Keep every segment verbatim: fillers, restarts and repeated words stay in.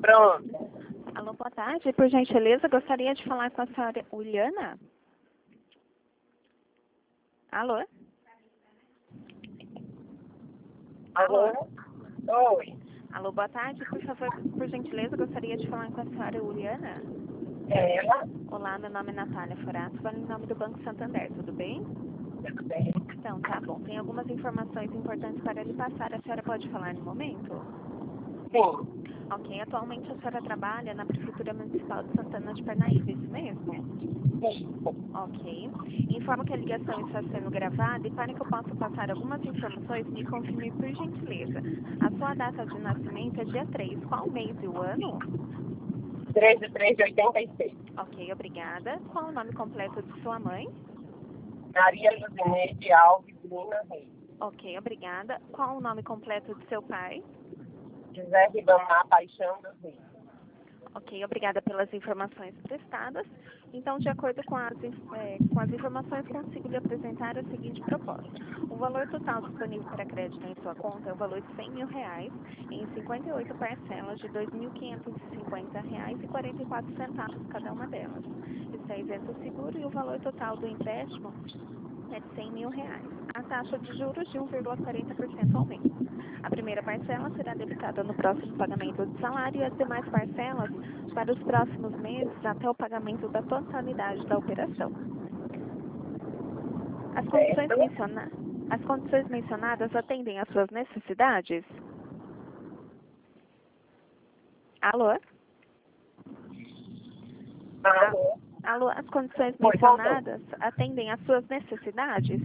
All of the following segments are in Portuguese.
Pronto. Alô, boa tarde. Por gentileza, gostaria de falar com a senhora Uliana. Alô? Alô? Oi. Alô, boa tarde. Por favor, por gentileza, gostaria de falar com a senhora Uliana. É ela? Olá, meu nome é Natália Forato, falo em nome do Banco Santander, tudo bem? Tudo bem? Então, tá bom. Tem algumas informações importantes para lhe passar. A senhora pode falar no momento? Sim. Ok. Atualmente a senhora trabalha na Prefeitura Municipal de Santana de Parnaíba, isso mesmo? Sim. Ok. Informo que a ligação está sendo gravada e para que eu possa passar algumas informações, me confirme por gentileza. A sua data de nascimento é dia três. Qual mês e o ano? três de três de oitenta e seis. Ok, obrigada. Qual o nome completo de sua mãe? Maria Luzineide Alves Lima Reis. Ok, obrigada. Qual o nome completo de seu pai? José Ribamar Paixão dos Reis. Ok, obrigada pelas informações prestadas. Então, de acordo com as, é, com as informações, consigo lhe apresentar a seguinte proposta. O valor total disponível para crédito em sua conta é o valor de cem mil reais em cinquenta e oito parcelas de dois mil quinhentos e cinquenta reais e quarenta e quatro centavos cada uma delas. Isso é isento seguro e o valor total do empréstimo é de cem mil reais. A taxa de juros de um vírgula quarenta por cento ao mês. A primeira parcela será debitada no próximo pagamento do salário e as demais parcelas para os próximos meses até o pagamento da totalidade da operação. As condições, Certo? menciona... as condições mencionadas atendem às suas necessidades? Alô? Alô? Alô, as condições Oi, mencionadas atendem às suas necessidades?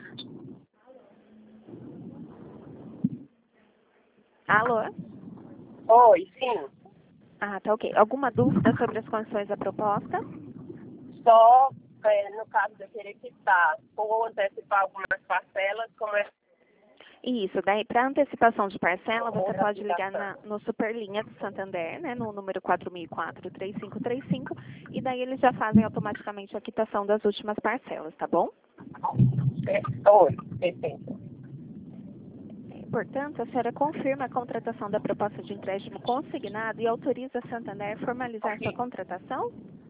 Alô? Oi, sim. Ah, tá ok. Alguma dúvida sobre as condições da proposta? Só é, no caso de eu querer quitar ou antecipar algumas parcelas, como é Isso, daí para antecipação de parcela, você outra pode ligar aplicação. na, no Superlinha do Santander, né, no número quatro mil e quatro, três cinco três cinco, e daí eles já fazem automaticamente a quitação das últimas parcelas, tá bom? É, oi, perfeito. Portanto, a senhora confirma a contratação da proposta de empréstimo consignado e autoriza a Santander a formalizar sua contratação?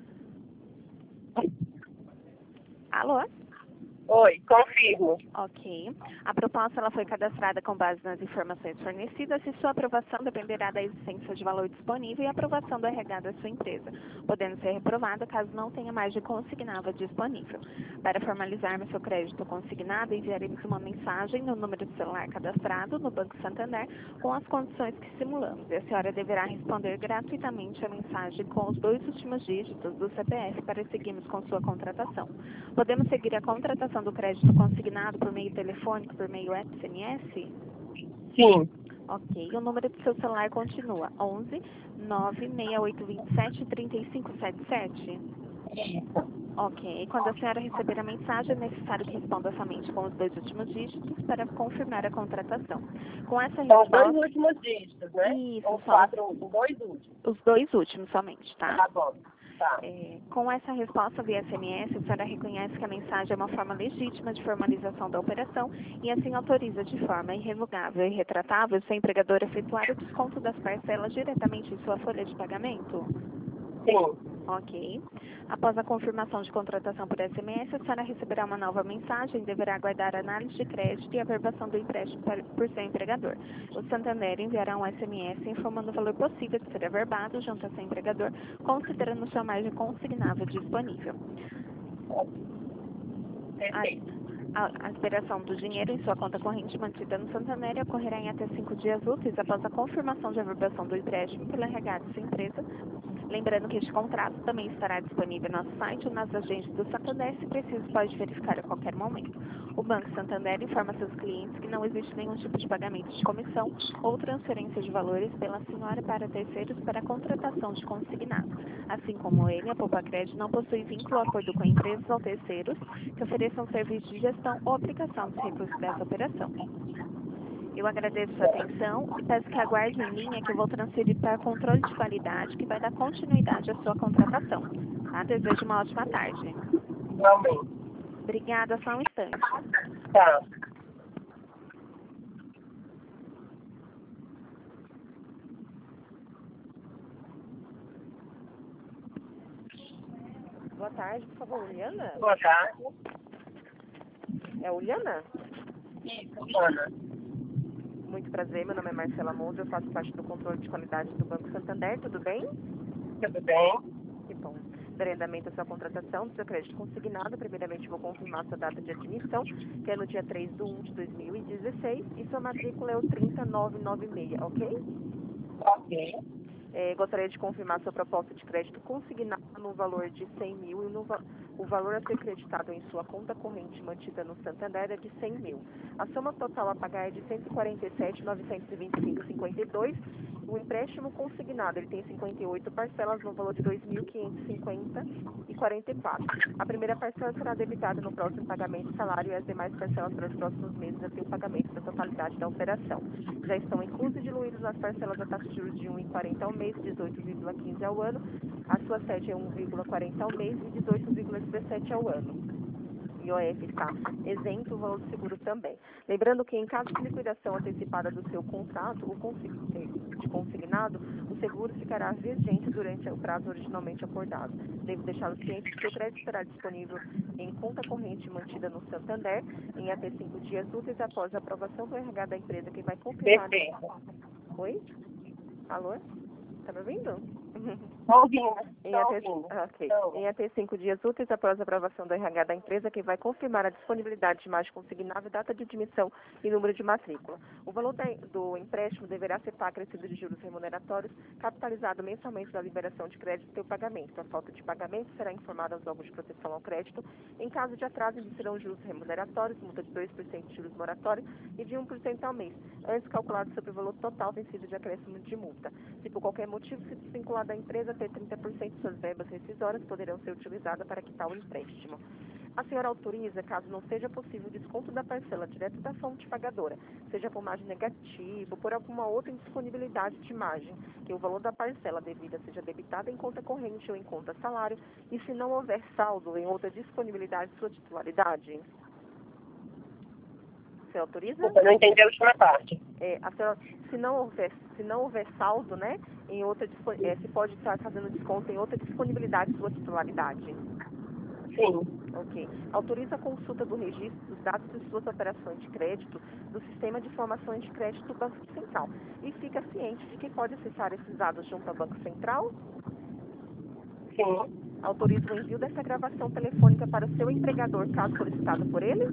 Alô? Oi, confirmo. Ok. A proposta ela foi cadastrada com base nas informações fornecidas e sua aprovação dependerá da existência de valor disponível e aprovação do R H da sua empresa, podendo ser reprovada caso não tenha mais de consignável disponível. Para formalizarmos seu crédito consignado, enviaremos uma mensagem no número de celular cadastrado no Banco Santander com as condições que simulamos e a senhora deverá responder gratuitamente a mensagem com os dois últimos dígitos do C P F para seguirmos com sua contratação. Podemos seguir a contratação do crédito consignado por meio telefônico, por meio S M S? Sim. Ok. O número do seu celular continua onze, nove seis oito dois sete, três cinco sete sete? Ok. Quando a senhora receber a mensagem, é necessário que responda somente com os dois últimos dígitos para confirmar a contratação. Com essa São os dois resposta... últimos dígitos, né? Isso, Ou só quatro, os dois últimos. os dois últimos somente, tá? Tá bom. Tá. É, com essa resposta via S M S, a senhora reconhece que a mensagem é uma forma legítima de formalização da operação e assim autoriza de forma irrevogável e retratável seu empregador a efetuar o desconto das parcelas diretamente em sua folha de pagamento? Sim. Ok. Após a confirmação de contratação por S M S, a senhora receberá uma nova mensagem e deverá aguardar a análise de crédito e a averbação do empréstimo por seu empregador. O Santander enviará um S M S informando o valor possível de ser averbado junto a seu empregador, considerando sua margem consignável disponível. Perfeito. A, a, a liberação do dinheiro em sua conta corrente mantida no Santander ocorrerá em até cinco dias úteis após a confirmação de averbação do empréstimo pela R H de sua empresa. Lembrando que este contrato também estará disponível no nosso site ou nas agências do Santander, se preciso pode verificar a qualquer momento. O Banco Santander informa seus clientes que não existe nenhum tipo de pagamento de comissão ou transferência de valores pela senhora para terceiros para a contratação de consignado. Assim como ele, a Poupa Crédito não possui vínculo ou acordo com empresas ou terceiros que ofereçam serviço de gestão ou aplicação dos recursos dessa operação. Eu agradeço sua atenção e peço que aguarde em linha que eu vou transferir para controle de qualidade que vai dar continuidade à sua contratação. Tá? Desejo uma ótima tarde. Igualmente. Obrigada, só um instante. Tá. Boa tarde, por favor, Uliana? Boa tarde. É Uliana? Isso, Ana. Muito prazer, meu nome é Marcela Moura, eu faço parte do controle de qualidade do Banco Santander, tudo bem? Tudo bem? Que bom. Darei andamento à sua contratação do seu crédito consignado. Primeiramente, vou confirmar sua data de admissão, que é no dia três de um de dois mil e dezesseis, e sua matrícula é o trinta mil novecentos e noventa e seis, ok? Ok. É, gostaria de confirmar sua proposta de crédito consignado no valor de cem mil e no va o valor a ser creditado em sua conta corrente mantida no Santander é de cem mil. A soma total a pagar é de cento e quarenta e sete mil novecentos e vinte e cinco reais e cinquenta e dois centavos. O empréstimo consignado ele tem cinquenta e oito parcelas no valor de dois mil quinhentos e cinquenta reais e quarenta e quatro centavos. A primeira parcela será debitada no próximo pagamento de salário e as demais parcelas para os próximos meses até o pagamento da totalidade da operação. Já estão inclusos e diluídos nas parcelas da taxa de juros de um vírgula quarenta ao mês, dezoito vírgula quinze ao ano. A sua sede é um vírgula quarenta ao mês e dezoito vírgula dezessete ao ano. I O F está isento, o valor do seguro também. Lembrando que em caso de liquidação antecipada do seu contrato, o consi- de consignado, o seguro ficará vigente durante o prazo originalmente acordado. Devo deixá-los cientes que o crédito estará disponível em conta corrente mantida no Santander em até cinco dias úteis após a aprovação do R H da empresa que vai confirmar... Perfeito. Oi? Alô? Tá me ouvindo? Estou ouvindo. Em Estou até, ouvindo. ah, ok. Estou. Em até cinco dias úteis após a aprovação do R H da empresa, que vai confirmar a disponibilidade de imagem consignável, data de admissão e número de matrícula. O valor da, do empréstimo deverá ser pago acrescido de juros remuneratórios, capitalizado mensalmente da liberação de crédito e seu pagamento. A falta de pagamento será informada aos órgãos de proteção ao crédito. Em caso de atraso, serão juros remuneratórios, multa de dois por cento de juros moratórios e de um por cento ao mês, antes calculado sobre o valor total vencido de acréscimo de multa. Se por qualquer motivo se desvincular da empresa, até trinta por cento de suas verbas rescisórias poderão ser utilizadas para quitar o empréstimo. A senhora autoriza, caso não seja possível o desconto da parcela direto da fonte pagadora, seja por margem negativa ou por alguma outra indisponibilidade de margem, que o valor da parcela devida seja debitada em conta corrente ou em conta salário, e se não houver saldo em outra disponibilidade de sua titularidade? Você autoriza? Desculpa, não entendi a última parte. É, a senhora, se não houver, se não houver saldo, né, em outra, é, se pode estar fazendo desconto em outra disponibilidade de sua titularidade. Sim. Ok. Autoriza a consulta do registro dos dados de suas operações de crédito do Sistema de Informações de Crédito do Banco Central. E fica ciente de que pode acessar esses dados junto ao Banco Central? Sim. Autoriza o envio dessa gravação telefônica para o seu empregador, caso solicitado por ele?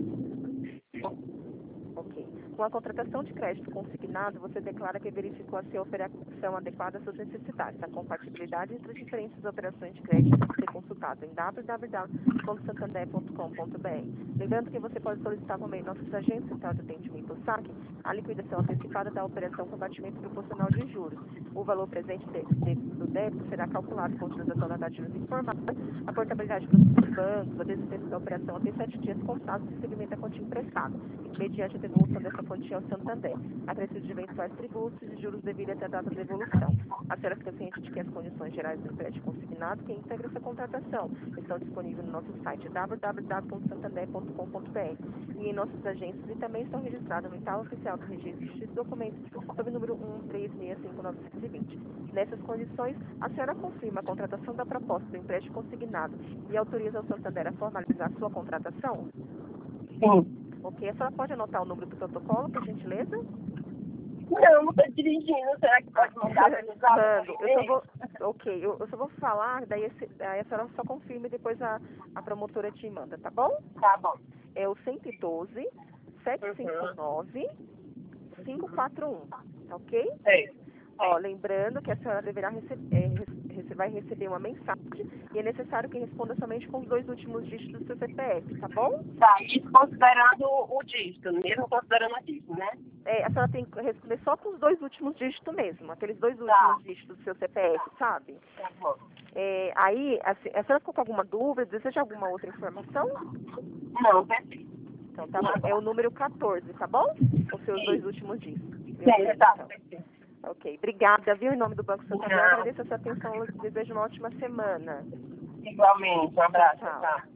Ok. Com a contratação de crédito consignado, você declara que verificou a sua operação adequada às suas necessidades. A compatibilidade entre as diferentes operações de crédito deve ser consultada em w w w ponto santander ponto com ponto b r. Lembrando que você pode solicitar por meio de nossos agentes central de atendimento ou saque a liquidação antecipada da operação com batimento proporcional de juros. O valor presente de, de, do débito será calculado com utilização da data de juros informada, a portabilidade dos bancos, a desistência da operação até sete dias contados do segmento da quantia emprestada, mediante a devolução dessa quantia ao Santander, acrescido de eventuais tributos e juros devidos até a data de devolução. A senhora fica ciente de que as condições gerais do crédito consignado que integra essa contratação estão disponíveis no nosso site w w w ponto santander ponto com ponto b r e em nossos agências, e também estão registrados no Itaú Oficial do Registro de Documentos sob o número um três seis cinco nove dois zero. Nessas condições, a senhora confirma a contratação da proposta do empréstimo consignado e autoriza o Santander a formalizar a sua contratação? Sim. Ok, a senhora pode anotar o número do protocolo, por gentileza? Não, não estou dirigindo. Será que pode mandar para usar? Mando. Eu só vou, ok, eu, eu só vou falar, daí, esse, daí a senhora só confirma e depois a, a promotora te manda, tá bom? Tá bom. É o cento e doze, sete cinco nove, cinco quatro um, tá ok? É. Ó, lembrando que a senhora deverá receber, é, rece- vai receber uma mensagem e é necessário que responda somente com os dois últimos dígitos do seu C P F, tá bom? Tá, isso considerando o dígito, mesmo considerando o dígito, né? É, a senhora tem que responder só com os dois últimos dígitos mesmo, aqueles dois últimos Tá. dígitos do seu C P F, sabe? Tá bom. É, aí, assim, a senhora ficou com alguma dúvida? Deseja alguma outra informação? Não, perfeito. Então, tá bom. É o número quatorze, tá bom? Os seus dois últimos dígitos. Sim, tá, perfeito. Ok, obrigada, viu? Em nome do Banco Santander, Não. agradeço a sua atenção. Desejo uma ótima semana. Igualmente, um abraço, Tchau. tá?